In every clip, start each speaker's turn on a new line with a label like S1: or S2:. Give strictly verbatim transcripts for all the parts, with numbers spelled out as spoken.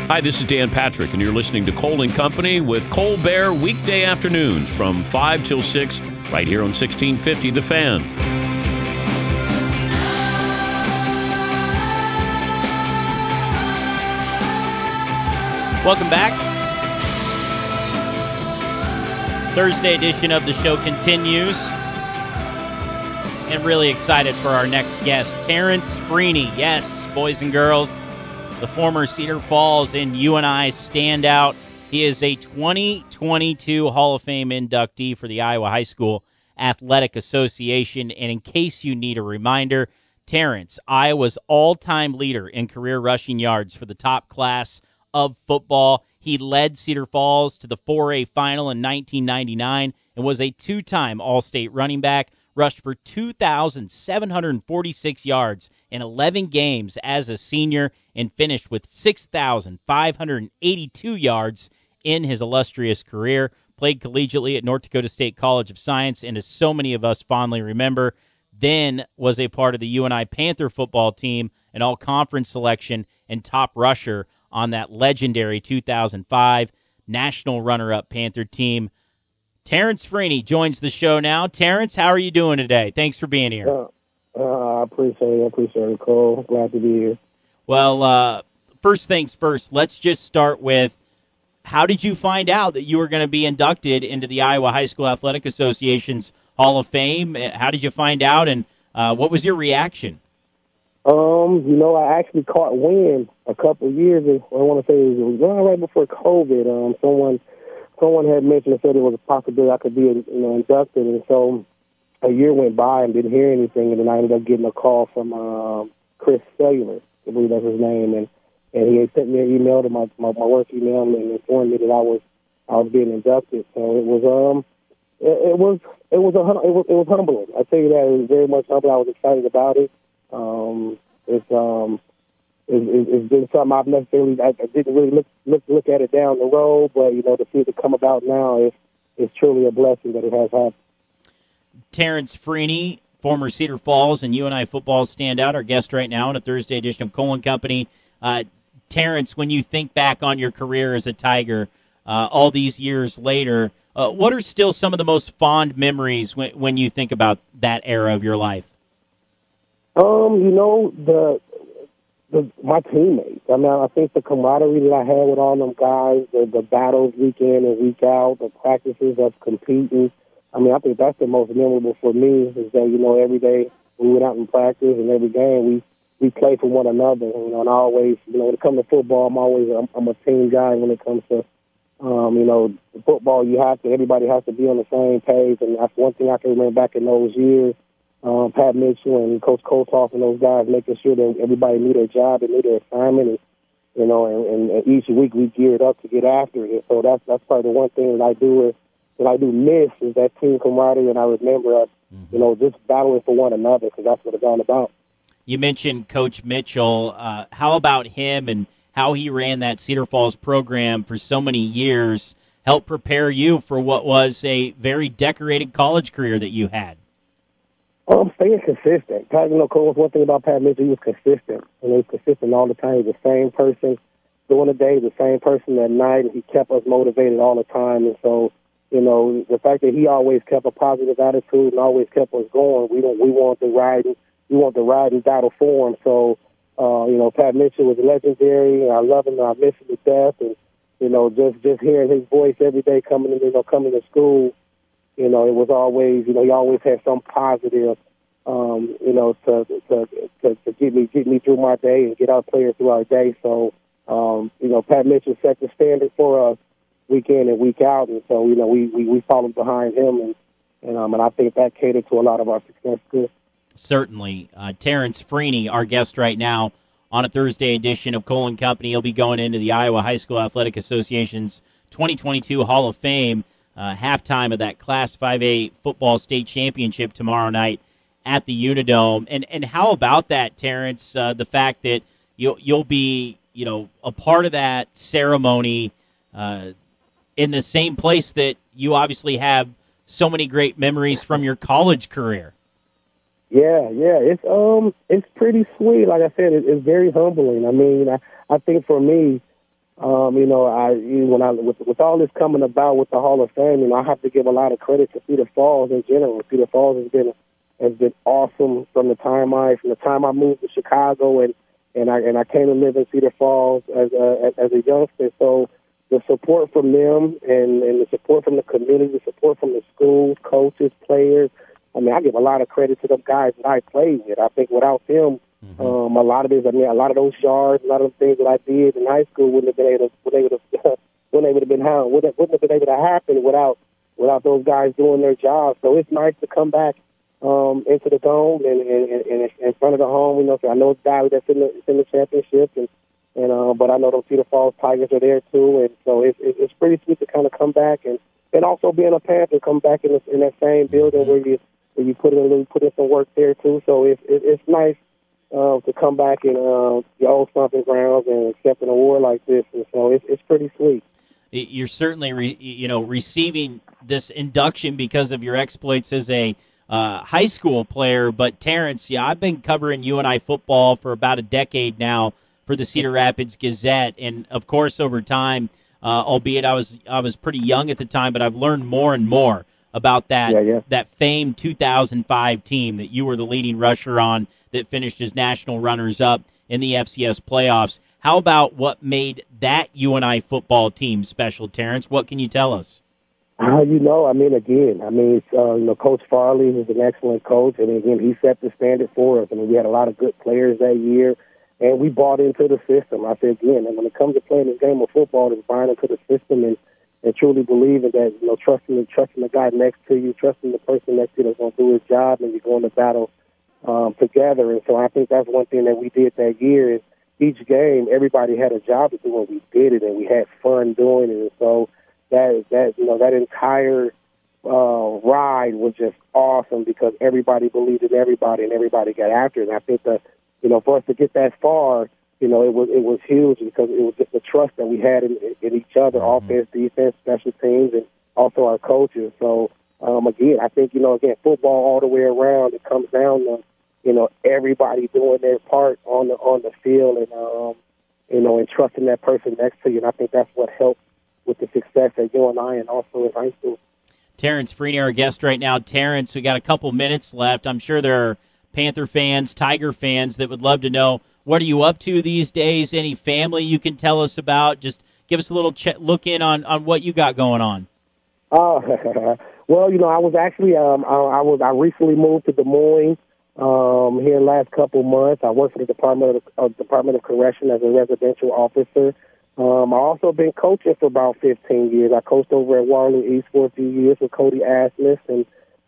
S1: Hi, this is Dan Patrick, and you're listening to Cole and Company with Cole Bear weekday afternoons from five till six right here on sixteen fifty The Fan.
S2: Welcome back. Thursday edition of the show continues. And really excited for our next guest, Terrence Freeney. Yes, boys and girls, the former Cedar Falls and U N I standout. He is a twenty twenty-two Hall of Fame inductee for the Iowa High School Athletic Association. And in case you need a reminder, Terrence, Iowa's all-time leader in career rushing yards for the top class of football. He led Cedar Falls to the four A final in nineteen ninety-nine and was a two-time All-State running back, rushed for two thousand seven hundred forty-six yards in eleven games as a senior, and finished with six thousand five hundred eighty-two yards in his illustrious career. Played collegiately at North Dakota State College of Science, and as so many of us fondly remember, then was a part of the U N I Panther football team, an all-conference selection, and top rusher on that legendary two thousand five national runner-up Panther team. Terrence Freeney joins the show now. Terrence, how are you doing today? Thanks for being here.
S3: Uh, uh, I appreciate it. I appreciate it, Cole. Glad to be here.
S2: Well, uh, first things first, let's just start with, how did you find out that you were going to be inducted into the Iowa High School Athletic Association's Hall of Fame? How did you find out, and uh, what was your reaction?
S3: Um, you know, I actually caught wind a couple of years ago. I want to say it was right before COVID. Um, someone, someone had mentioned and said it was a possibility I could be, you know, inducted, and so a year went by and didn't hear anything, and then I ended up getting a call from um, Chris Cellular, I believe that's his name, and and he had sent me an email to my, my my work email and informed me that I was I was being inducted. So it was um it, it was it was a it was it was humbling. I tell you that, it was very much humbling. I was excited about it. Um, it's um, it, it, it's been something I've necessarily I, I didn't really look look look at it down the road, but you know, to see it come about now is is truly a blessing that it has happened.
S2: Terrence Freeney, former Cedar Falls and U N I football standout, our guest right now in a Thursday edition of Cole and Company. Uh, Terrence, when you think back on your career as a Tiger, uh, all these years later, uh, what are still some of the most fond memories when when you think about that era of your life?
S3: Um, you know, the, the my teammates. I mean, I think the camaraderie that I had with all them guys, the, the battles week in and week out, the practices of competing. I mean, I think that's the most memorable for me, is that, you know, every day we went out and practice, and every game we, we play for one another. You know, and I always, you know, when it comes to football, I'm always, I'm, I'm a team guy. When it comes to, um, you know, football, you have to, everybody has to be on the same page. And that's one thing I can remember back in those years. Um, Pat Mitchell and Coach Koltoff and those guys making sure that everybody knew their job and knew their assignment, and you know, and, and each week we geared up to get after it. So that's that's probably the one thing that I do is that I do miss is that team camaraderie, and I remember us, mm-hmm. you know, just battling for one another, because that's what it's all about.
S2: You mentioned Coach Mitchell. Uh, how about him and how he ran that Cedar Falls program for so many years? Helped prepare you for what was a very decorated college career that you had.
S3: Um, staying consistent. Pat, you know, Cole, one thing about Pat Mitchell, he was consistent. And he was consistent all the time. He was the same person during the day, the same person at night, and he kept us motivated all the time. And so, you know, the fact that he always kept a positive attitude and always kept us going, we don't, we want to ride, we want to ride and battle for him. So, uh, you know, Pat Mitchell was legendary. I love him, and I miss him to death. And, you know, just, just hearing his voice every day coming in, you know, coming to school, you know, it was always, you know, he always had some positive, um, you know, to, to to to get me get me through my day and get our players through our day. So, um, you know, Pat Mitchell set the standard for us week in and week out, and so, you know, we we, we followed behind him, and and um, and I think that catered to a lot of our success too.
S2: Certainly, uh, Terrence Freeney, our guest right now on a Thursday edition of Cole and Company. He'll be going into the Iowa High School Athletic Association's twenty twenty-two Hall of Fame. Uh, halftime of that Class five A football state championship tomorrow night at the Unidome. And and how about that, Terrence? Uh, the fact that you'll you'll be, you know, a part of that ceremony uh, in the same place that you obviously have so many great memories from your college career.
S3: Yeah, yeah, it's um, it's pretty sweet. Like I said, it, it's very humbling. I mean, I, I think for me, Um, you know, I you, when I with, with all this coming about with the Hall of Fame, you know, I have to give a lot of credit to Cedar Falls in general. Cedar Falls has been has been awesome from the time I from the time I moved to Chicago and, and I and I came to live in Cedar Falls as a as a youngster. So the support from them and, and the support from the community, the support from the schools, coaches, players. I mean, I give a lot of credit to them guys that I played with. I think without them, mm-hmm. um, a lot of this, I mean, a lot of those yards, a lot of the things that I did in high school wouldn't have been able to, wouldn't able to, wouldn't able to been how wouldn't, wouldn't have been able to happen without without those guys doing their job. So it's nice to come back um, into the dome and, and, and in front of the home. You know, so I know it's Valley that's in the, it's in the championship, and and uh, but I know those Cedar Falls Tigers are there too, and so it's it's pretty sweet to kind of come back and, and also being a Panther, come back in, the, in that same building where you. You put in a little, put in some work there too, so it's it, it's nice uh, to come back in uh, the old stomping grounds and accept an award like this, and so it's it's pretty sweet.
S2: You're certainly, re, you know, receiving this induction because of your exploits as a uh, high school player. But Terrence, yeah, I've been covering U N I football for about a decade now for the Cedar Rapids Gazette, and of course, over time, uh, albeit I was I was pretty young at the time, but I've learned more and more about that
S3: yeah, yeah.
S2: that famed two thousand five team that you were the leading rusher on that finished as national runners-up in the F C S playoffs. How about what made that U N I football team special, Terrence? What can you tell us?
S3: Uh, you know, I mean, again, I mean, uh, you know, Coach Farley is an excellent coach, and again, he set the standard for us. I mean, we had a lot of good players that year, and we bought into the system. I said again, and when it comes to playing this game of football, it's buying into the system and and truly believing that, you know, trusting trusting the guy next to you, trusting the person next to you that's going to do his job, and you're going to battle um, together. And so I think that's one thing that we did that year is each game, everybody had a job to do, and we did it, and we had fun doing it. And so that, that you know, that entire uh, ride was just awesome because everybody believed in everybody, and everybody got after it. And I think that, you know, for us to get that far, you know, it was it was huge because it was just the trust that we had in, in each other, mm-hmm. offense, defense, special teams, and also our coaches. So, um, again, I think, you know, again, football all the way around, it comes down to, you know, everybody doing their part on the on the field and, um, you know, and trusting that person next to you. And I think that's what helped with the success at U N I and also in high school.
S2: Terrence Freeney, our guest right now. Terrence, we got a couple minutes left. I'm sure there are Panther fans, Tiger fans that would love to know, what are you up to these days? Any family you can tell us about? Just give us a little ch- look in on, on what you got going on.
S3: Oh, well, you know, I was actually, um, I, I was, I recently moved to Des Moines um, here in the last couple months. I work for the Department of uh, Department of Correction as a residential officer. Um, I also been coaching for about fifteen years. I coached over at Waterloo East for a few years with Cody Asmus and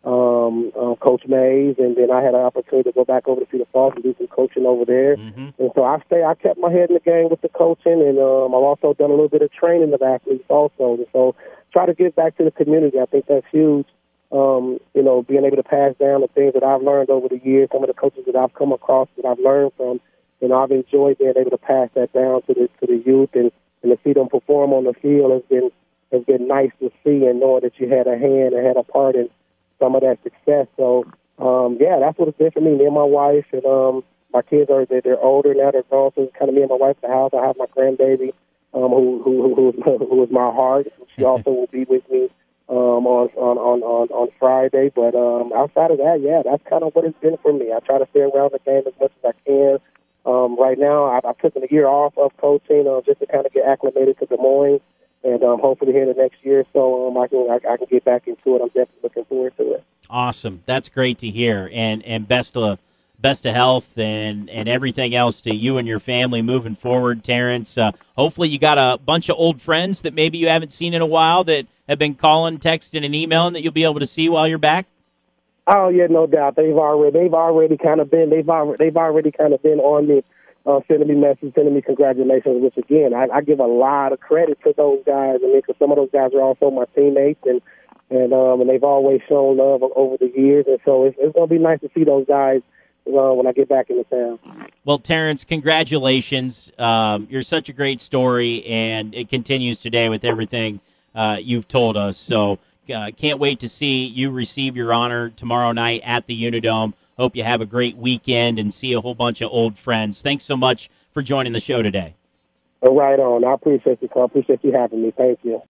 S3: um, uh, Coach Mays, and then I had an opportunity to go back over to Cedar Falls and do some coaching over there. Mm-hmm. And so I stay, I kept my head in the game with the coaching, and um, I've also done a little bit of training of athletes also. And so try to give back to the community. I think that's huge. Um, you know, being able to pass down the things that I've learned over the years, some of the coaches that I've come across that I've learned from. You know, I've enjoyed being able to pass that down to the to the youth, and, and to see them perform on the field has been has been nice to see, and knowing that you had a hand and had a part in some of that success. So, um, yeah, that's what it's been for me. Me and my wife, and um, my kids are they're, they're older now. They're grown, so it's kind of me and my wife at the house. I have my grandbaby, um, who who who is, who is my heart. She also will be with me um, on, on on on on Friday. But um, outside of that, yeah, that's kind of what it's been for me. I try to stay around the game as much as I can. Um, right now, I, I took a year off of coaching uh, just to kind of get acclimated to Des Moines, and um, hopefully here the next year or so, um, I can I, I can get back into it. I'm definitely looking forward to it.
S2: Awesome, that's great to hear, and and best of best of health and and everything else to you and your family moving forward, Terrence. Uh, hopefully, you got a bunch of old friends that maybe you haven't seen in a while that have been calling, texting, and emailing that you'll be able to see while you're back.
S3: Oh yeah, no doubt. They've already they've already kind of been they've already they've already kind of been on me, uh, sending me messages, sending me congratulations. Which again, I, I give a lot of credit to those guys. I mean, because some of those guys are also my teammates, and and um and they've always shown love over the years. And so it's, it's gonna be nice to see those guys uh, when I get back into town.
S2: Well, Terrence, congratulations. Um, you're such a great story, and it continues today with everything uh, you've told us. So. Uh, can't wait to see you receive your honor tomorrow night at the Unidome. Hope you have a great weekend and see a whole bunch of old friends. Thanks so much for joining the show today.
S3: Right on. I appreciate you, Carl. Appreciate you having me. Thank you.